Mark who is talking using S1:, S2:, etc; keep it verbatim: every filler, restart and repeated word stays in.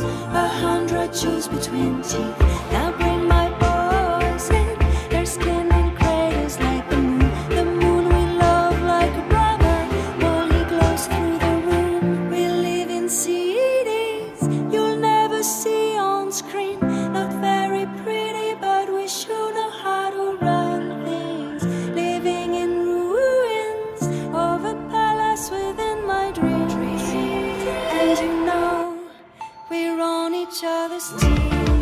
S1: a hundred choose between teeth. Now bring my boys in, their skin in craters like the moon. The moon we love like a brother, while he glows through the room. We live in cities you'll never see on screen. Not very pretty, but we sure know how to run things. Living in ruins of a palace within my dreams. And you know we're on each other's team.